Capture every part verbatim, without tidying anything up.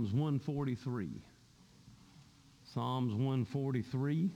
Psalms one forty-three. Psalms one forty-three.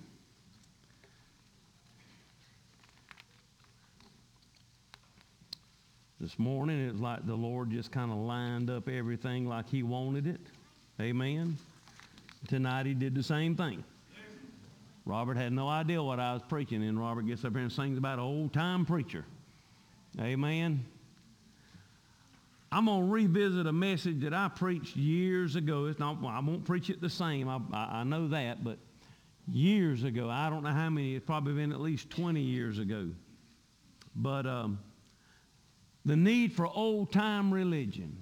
This morning, it was like the Lord just kind of lined up everything like He wanted it. Amen. Tonight, He did the same thing. Robert had no idea what I was preaching, and Robert gets up here and sings about an old-time preacher. Amen. I'm going to revisit a message that I preached years ago. It's not, I won't preach it the same. I, I, I know that, but years ago, I don't know how many. It's probably been at least twenty years ago. But um, the need for old-time religion.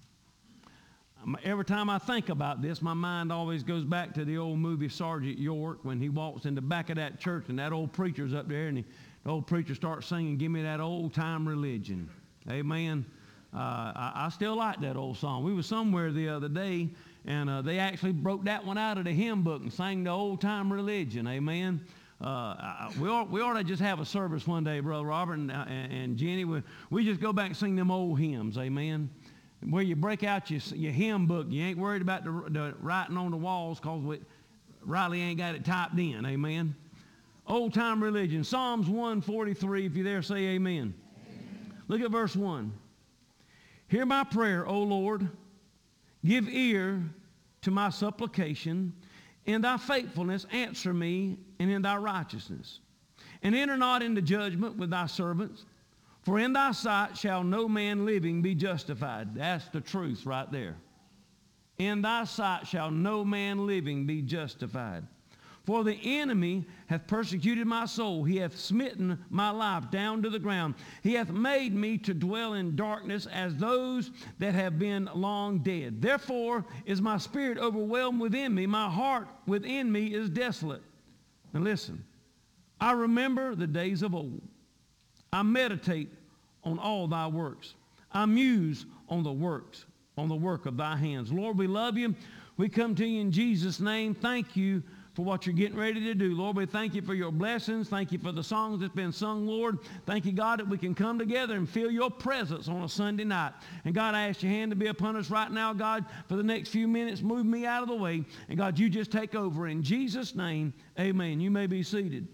Every time I think about this, my mind always goes back to the old movie Sergeant York when he walks in the back of that church and that old preacher's up there and he, the old preacher starts singing, "Give me that old-time religion." Amen. Uh, I, I still like that old song. We were somewhere the other day and uh, they actually broke that one out of the hymn book and sang the old-time religion. Amen. Uh, I, we, ought, we ought to just have a service one day, Brother Robert and, uh, and Jenny. We, we just go back and sing them old hymns. Amen. Where you break out your, your hymn book. You ain't worried about the, the writing on the walls because Riley ain't got it typed in. Amen. Old-time religion. Psalms one forty-three. If you're there, say amen. Amen. Look at verse one. "Hear my prayer, O Lord. Give ear to my supplication. In thy faithfulness answer me, and in thy righteousness. And enter not into judgment with thy servants. For in thy sight shall no man living be justified." That's the truth right there. "In thy sight shall no man living be justified. For the enemy hath persecuted my soul. He hath smitten my life down to the ground. He hath made me to dwell in darkness as those that have been long dead. Therefore is my spirit overwhelmed within me. My heart within me is desolate." Now listen. "I remember the days of old. I meditate on all thy works. I muse on the works, on the work of thy hands." Lord, we love you. We come to you in Jesus' name. Thank you for what you're getting ready to do. Lord, we thank you for your blessings. Thank you for the songs that's been sung, Lord. Thank you, God, that we can come together and feel your presence on a Sunday night. And God, I ask your hand to be upon us right now, God, for the next few minutes. Move me out of the way. And God, you just take over. In Jesus' name, amen. You may be seated.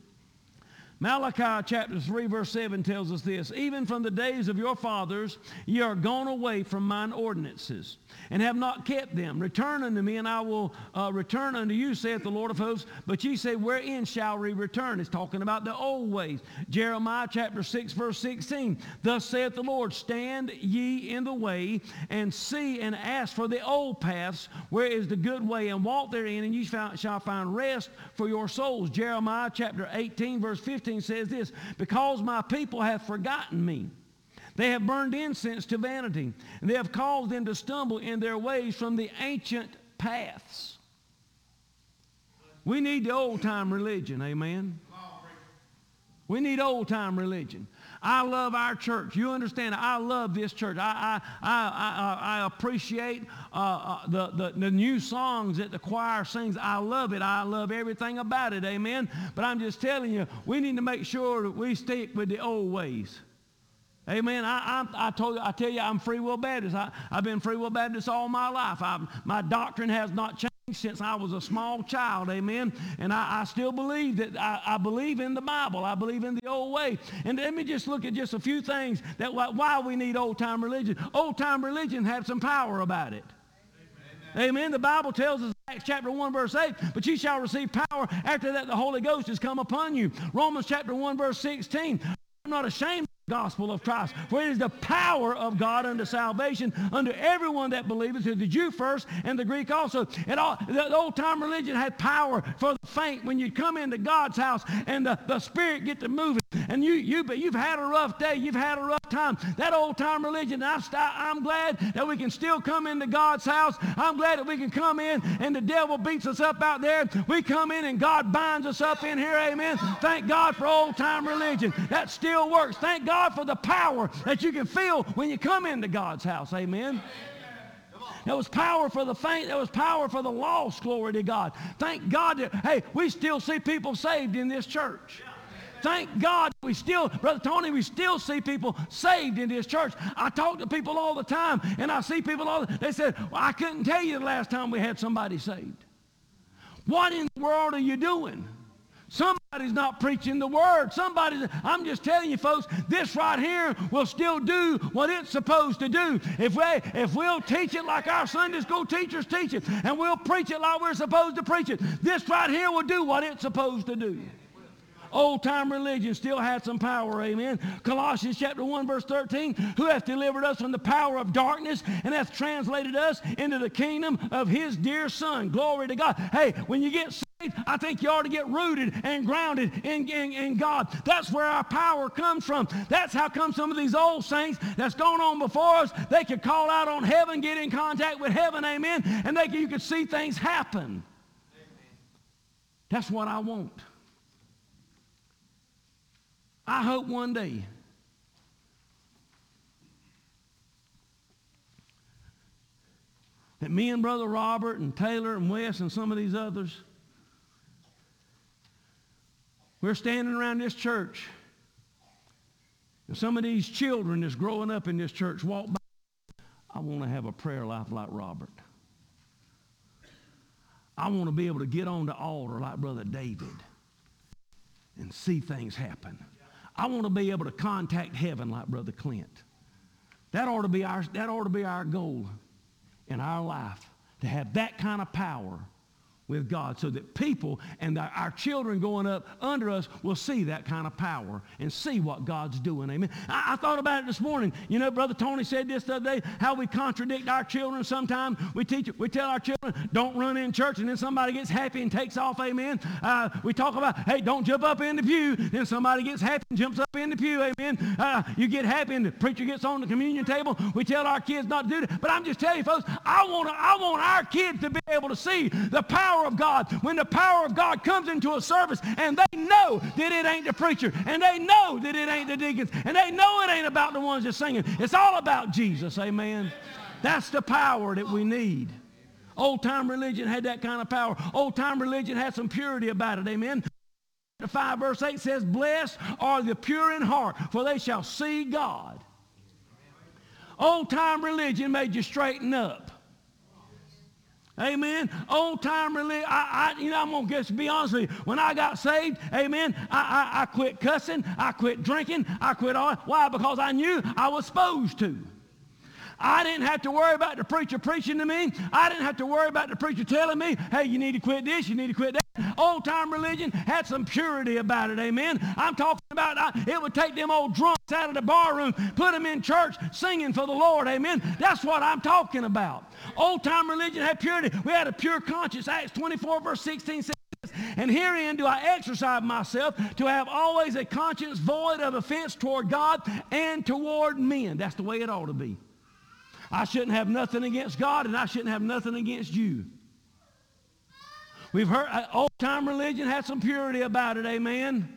Malachi chapter three verse seven tells us this: "Even from the days of your fathers ye are gone away from mine ordinances, and have not kept them. Return unto me, and I will uh, return unto you, saith the Lord of hosts. But ye say, wherein shall we return?" It's talking about the old ways. Jeremiah chapter six verse sixteen, "Thus saith the Lord, stand ye in the way, and see and ask for the old paths, where is the good way, and walk therein, and ye shall find rest for your souls." Jeremiah chapter eighteen verse fifteen says this: "Because my people have forgotten me, they have burned incense to vanity, and they have caused them to stumble in their ways from the ancient paths." We need the old-time religion, amen? We need old-time religion. I love our church. You understand? I love this church. I I I I, I appreciate uh, uh, the, the the new songs that the choir sings. I love it. I love everything about it. Amen. But I'm just telling you, we need to make sure that we stick with the old ways. Amen. I, I, I told you, I tell you, I'm Free Will Baptist. I, I've been Free Will Baptist all my life. I, my doctrine has not changed since I was a small child. Amen. And I, I still believe that I, I believe in the Bible. I believe in the old way. And let me just look at just a few things that why we need old-time religion. Old-time religion had some power about it. Amen. Amen. The Bible tells us, Acts chapter one verse eight, "But ye shall receive power after that the Holy Ghost is come upon you." Romans chapter one verse sixteen, "I'm not ashamed gospel of Christ, for it is the power of God unto salvation unto everyone that believeth, to the Jew first and the Greek also." And all the old-time religion had power for the faint. When you come into God's house and the, the Spirit get to moving, and you you but you've had a rough day, you've had a rough time. That old-time religion, I, I'm glad that we can still come into God's house. I'm glad that we can come in and the devil beats us up out there. We come in and God binds us up in here. Amen. Thank God for old-time religion. That still works. Thank God for the power that you can feel when you come into God's house. Amen. There was power for the faint. There was power for the lost. Glory to God. Thank God that, hey, we still see people saved in this church. Thank God we still, Brother Tony, we still see people saved in this church. I talk to people all the time, and I see people all the time. They said, well, I couldn't tell you the last time we had somebody saved. What in the world are you doing? Somebody's not preaching the word. Somebody's, I'm just telling you folks, this right here will still do what it's supposed to do. If, we, if we'll teach it like our Sunday school teachers teach it, and we'll preach it like we're supposed to preach it, this right here will do what it's supposed to do. Old-time religion still had some power, amen. Colossians chapter one, verse thirteen, who hath delivered us from the power of darkness and hath translated us into the kingdom of his dear Son. Glory to God. Hey, when you get saved, I think you ought to get rooted and grounded in, in, in God. That's where our power comes from. That's how come some of these old saints that's gone on before us, they could call out on heaven, get in contact with heaven, amen, and they, you could see things happen. Amen. That's what I want. I hope one day that me and Brother Robert and Taylor and Wes and some of these others, we're standing around this church, and some of these children that's growing up in this church walk by. I want to have a prayer life like Robert. I want to be able to get on the altar like Brother David and see things happen. I want to be able to contact heaven like Brother Clint. That ought to be our, that ought to be our goal in our life, to have that kind of power with God, so that people and our, our children going up under us will see that kind of power and see what God's doing. Amen. I, I thought about it this morning. You know, Brother Tony said this the other day, how we contradict our children sometimes. We teach, we tell our children, don't run in church, and then somebody gets happy and takes off. Amen. Uh, we talk about, hey, don't jump up in the pew. Then somebody gets happy and jumps up in the pew. Amen. Uh, you get happy and the preacher gets on the communion table. We tell our kids not to do that. But I'm just telling you, folks, I want to, I want our kids to be able to see the power of God. When the power of God comes into a service and they know that it ain't the preacher, and they know that it ain't the deacons, and they know it ain't about the ones that's singing. It's all about Jesus, amen. That's the power that we need. Old-time religion had that kind of power. Old-time religion had some purity about it, amen. five verse eight says, blessed are the pure in heart, for they shall see God. Old-time religion made you straighten up. Amen. Old time religion. I, I, you know, I'm gonna just be honest with you. When I got saved, amen, I, I, I quit cussing. I quit drinking. I quit all. Why? Because I knew I was supposed to. I didn't have to worry about the preacher preaching to me. I didn't have to worry about the preacher telling me, hey, you need to quit this, you need to quit that. Old-time religion had some purity about it, amen. I'm talking about, I, it would take them old drunks out of the bar room, put them in church singing for the Lord, amen. That's what I'm talking about. Old-time religion had purity. We had a pure conscience. Acts twenty-four, verse sixteen says, and herein do I exercise myself to have always a conscience void of offense toward God and toward men. That's the way it ought to be. I shouldn't have nothing against God, and I shouldn't have nothing against you. We've heard uh, old-time religion had some purity about it, amen.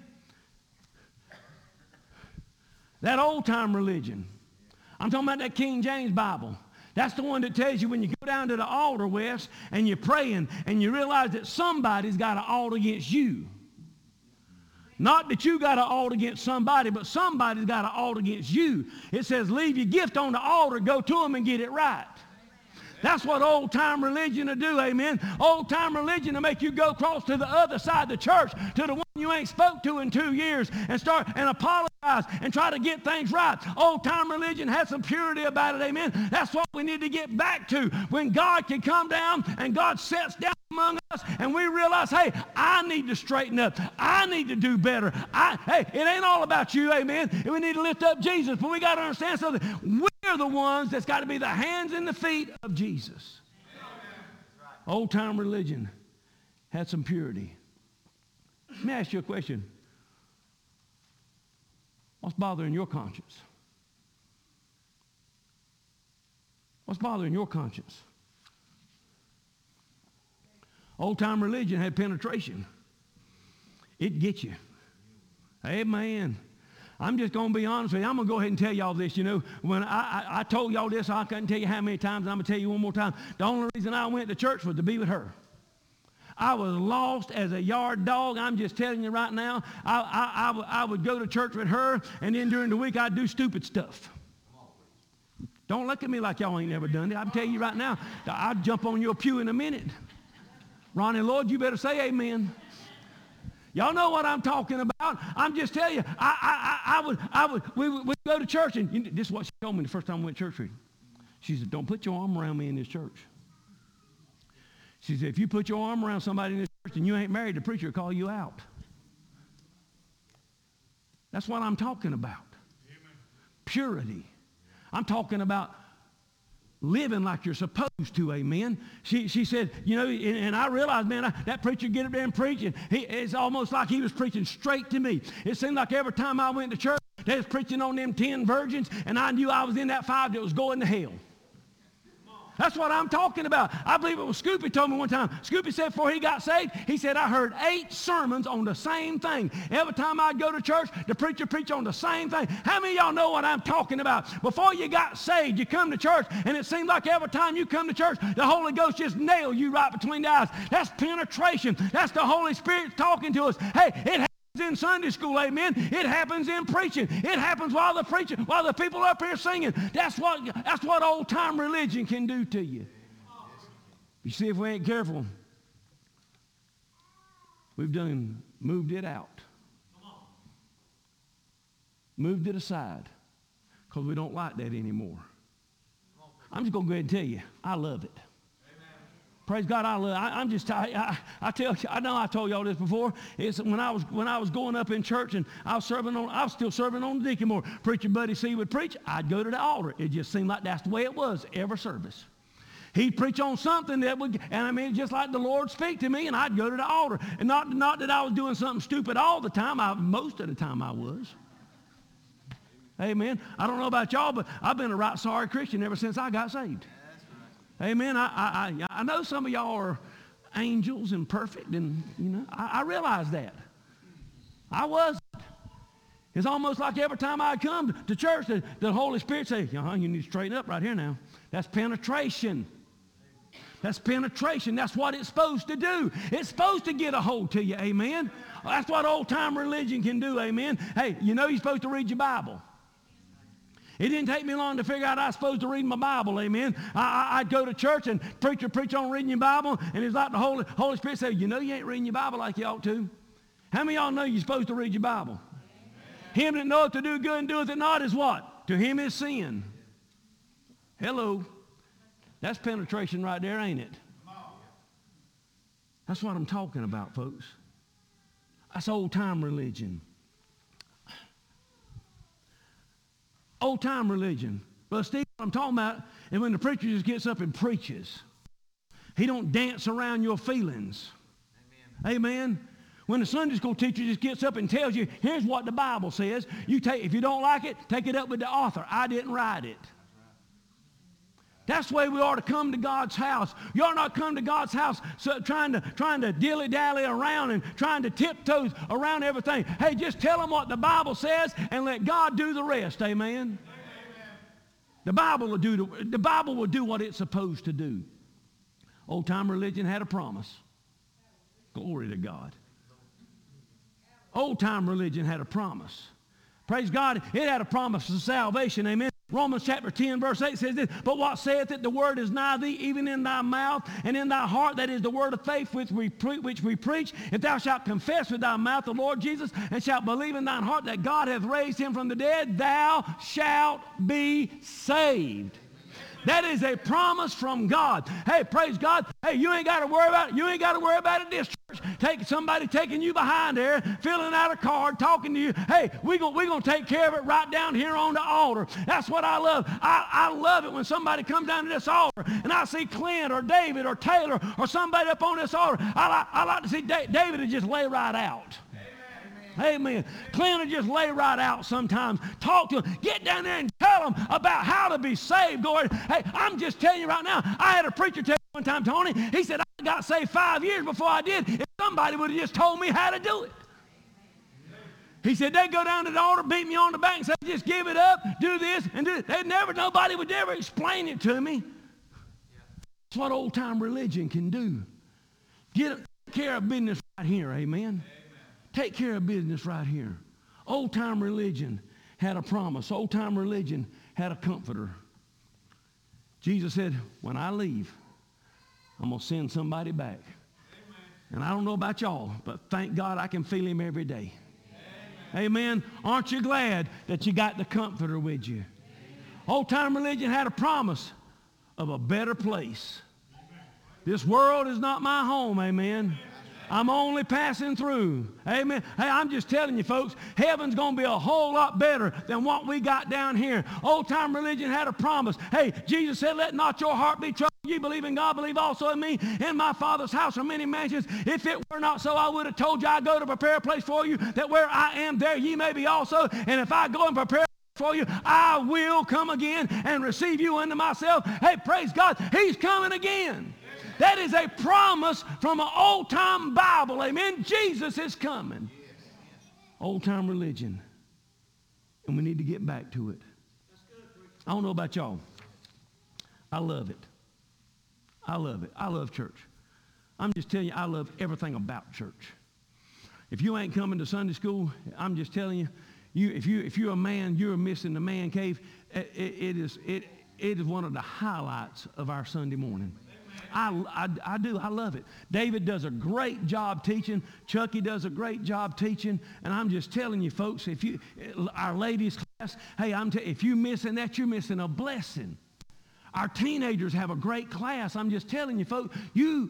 That old-time religion. I'm talking about that King James Bible. That's the one that tells you when you go down to the altar, Wes, and you're praying, and you realize that somebody's got an alt against you. Not that you got an alt against somebody, but somebody's got an alt against you. It says, leave your gift on the altar, go to them and get it right. That's what old-time religion will do, amen. Old-time religion will make you go across to the other side of the church, to the one you ain't spoke to in two years, and start and apologize and try to get things right. Old-time religion has some purity about it, amen. That's what we need to get back to. When God can come down and God sets down among us and we realize, hey, I need to straighten up. I need to do better. I, hey, it ain't all about you, amen. We need to lift up Jesus, but we got to understand something. We're the ones that's got to be the hands and the feet of Jesus. Old-time religion had some purity. Let me ask you a question. What's bothering your conscience? What's bothering your conscience? Old-time religion had penetration. It'd get you. Amen. I'm just going to be honest with you. I'm going to go ahead and tell y'all this. You know, when I, I, I told y'all this, I couldn't tell you how many times. I'm going to tell you one more time. The only reason I went to church was to be with her. I was lost as a yard dog. I'm just telling you right now. I, I, I, w- I would go to church with her, and then during the week I'd do stupid stuff. Don't look at me like y'all ain't never done it. I'm telling you right now, I'd jump on your pew in a minute. Ronnie Lloyd, you better say amen. Y'all know what I'm talking about. I'm just telling you, I, I, I, I would, I would, we would we'd go to church, and you, this is what she told me the first time we went to church reading. She said, don't put your arm around me in this church. She said, if you put your arm around somebody in this church and you ain't married, the preacher will call you out. That's what I'm talking about. Amen. Purity. I'm talking about living like you're supposed to, amen. She, she said, you know, and, and I realized, man, I, that preacher get up there and preach, and he, it's almost like he was preaching straight to me. It seemed like every time I went to church, they was preaching on them ten virgins, and I knew I was in that five that was going to hell. That's what I'm talking about. I believe it was Scoopy told me one time. Scoopy said before he got saved, he said, I heard eight sermons on the same thing. Every time I'd go to church, the preacher preached on the same thing. How many of y'all know what I'm talking about? Before you got saved, you come to church, and it seems like every time you come to church, the Holy Ghost just nails you right between the eyes. That's penetration. That's the Holy Spirit talking to us. Hey, it happens in Sunday school, amen. It happens in preaching. It happens while the preaching, while the people up here singing. That's what that's what old time religion can do to you. You see, if we ain't careful, we've done moved it out. Moved it aside because we don't like that anymore. I'm just going to go ahead and tell you, I love it. Praise God, I love. I, I'm just. I, I, I tell. I know I told y'all this before. It's when I was when I was going up in church and I was serving on. I was still serving on the deacon board. Preacher Buddy C would preach. I'd go to the altar. It just seemed like that's the way it was every service. He'd preach on something that would, and I mean, just like the Lord speak to me, and I'd go to the altar. And not not that I was doing something stupid all the time. I most of the time I was. Amen. I don't know about y'all, but I've been a right sorry Christian ever since I got saved. Amen. I, I, I know some of y'all are angels and perfect, and, you know, I, I realize that. I wasn't. It's almost like every time I come to church, the, the Holy Spirit say, uh-huh, you need to straighten up right here now. That's penetration. That's penetration. That's what it's supposed to do. It's supposed to get a hold to you, amen. That's what old-time religion can do, amen. Hey, you know you're supposed to read your Bible. It didn't take me long to figure out I was supposed to read my Bible, amen. I, I, I'd go to church and preacher preach on reading your Bible, and it's like the Holy, Holy Spirit said, you know you ain't reading your Bible like you ought to. How many of y'all know you're supposed to read your Bible? Amen. Him that knoweth to do good and doeth it not is what? To him is sin. Hello. That's penetration right there, ain't it? That's what I'm talking about, folks. That's old-time religion. Old-time religion. But Steve, what I'm talking about is when the preacher just gets up and preaches. He don't dance around your feelings. Amen. Amen. When the Sunday school teacher just gets up and tells you, here's what the Bible says. You take, if you don't like it, take it up with the author. I didn't write it. That's the way we ought to come to God's house. You ought not come to God's house so trying to trying to dilly-dally around and trying to tiptoe around everything. Hey, just tell them what the Bible says and let God do the rest. Amen? Amen. The Bible will do the, the Bible will do what it's supposed to do. Old-time religion had a promise. Glory to God. Old-time religion had a promise. Praise God. It had a promise of salvation. Amen. Romans chapter ten, verse eight says this, but what saith it? The word is nigh thee, even in thy mouth and in thy heart. That is the word of faith which we, pre- which we preach. If thou shalt confess with thy mouth the Lord Jesus and shalt believe in thine heart that God hath raised him from the dead, thou shalt be saved. That is a promise from God. Hey, praise God. Hey, you ain't got to worry about it. You ain't got to worry about it this church. Take somebody taking you behind there, filling out a card, talking to you. Hey, we're going we gonna take care of it right down here on the altar. That's what I love. I, I love it when somebody comes down to this altar and I see Clint or David or Taylor or somebody up on this altar. I like, I like to see da- David to just lay right out. Amen. Clint will just lay right out sometimes. Talk to him. Get down there and tell him about how to be saved. Go ahead. Hey, I'm just telling you right now, I had a preacher tell me one time, Tony, he said, I got saved five years before I did. If somebody would have just told me how to do it. He said, they'd go down to the altar, beat me on the back and say, just give it up, do this, and do it. They'd never, nobody would ever explain it to me. That's what old-time religion can do. Get Take care of business right here, amen? Amen. Take care of business right here. Old-time religion had a promise. Old-time religion had a comforter. Jesus said, when I leave, I'm going to send somebody back. Amen. And I don't know about y'all, but thank God I can feel him every day. Amen. Amen. Aren't you glad that you got the comforter with you? Old-time religion had a promise of a better place. This world is not my home, amen. I'm only passing through. Amen. Hey, I'm just telling you, folks, heaven's going to be a whole lot better than what we got down here. Old-time religion had a promise. Hey, Jesus said, let not your heart be troubled. You believe in God, believe also in me. In my Father's house are many mansions. If it were not so, I would have told you I go to prepare a place for you, that where I am, there ye may be also. And if I go and prepare for you, I will come again and receive you unto myself. Hey, praise God, he's coming again. That is a promise from an old-time Bible. Amen. Jesus is coming. Old-time religion. And we need to get back to it. I don't know about y'all. I love it. I love it. I love church. I'm just telling you, I love everything about church. If you ain't coming to Sunday school, I'm just telling you, you if, you, if you're a man, you're missing the man cave. It, it, it, is, it, it is one of the highlights of our Sunday morning. I, I, I do. I love it. David does a great job teaching. Chucky does a great job teaching. And I'm just telling you, folks, if you, our ladies class, hey, I'm t- if you're missing that, you're missing a blessing. Our teenagers have a great class. I'm just telling you, folks, you.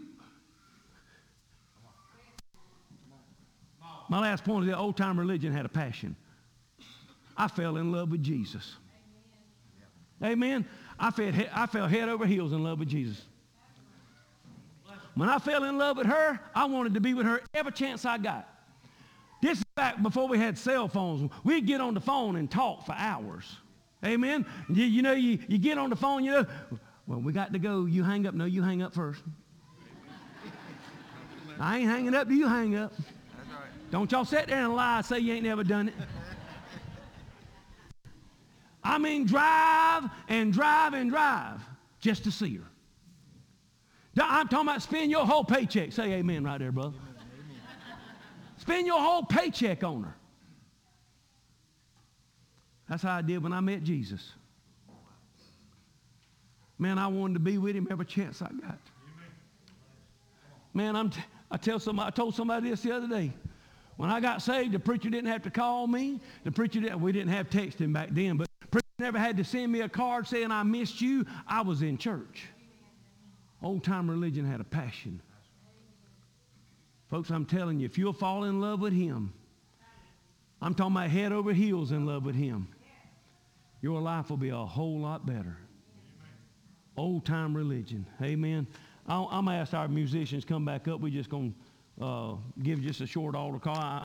My last point is that old-time religion had a passion. I fell in love with Jesus. Amen. I fell, I fell head over heels in love with Jesus. When I fell in love with her, I wanted to be with her every chance I got. This is back before we had cell phones. We'd get on the phone and talk for hours. Amen? You, you know, you, you get on the phone, you know, well, we got to go. You hang up. No, you hang up first. I ain't hanging up. Do you hang up? That's right. Don't y'all sit there and lie and say you ain't never done it. I mean, drive and drive and drive just to see her. I'm talking about spend your whole paycheck. Say amen right there, brother. Amen. Spend your whole paycheck on her. That's how I did when I met Jesus. Man, I wanted to be with him every chance I got. Man, I'm t- I tell somebody, I told somebody this the other day. When I got saved, the preacher didn't have to call me. The preacher didn't, we didn't have texting back then, but the preacher never had to send me a card saying I missed you. I was in church. Old-time religion had a passion. Folks, I'm telling you, if you'll fall in love with him, I'm talking about head over heels in love with him, your life will be a whole lot better. Old-time religion. Amen. I'll, I'm going to ask our musicians come back up. We're just going to uh, give just a short altar call. I,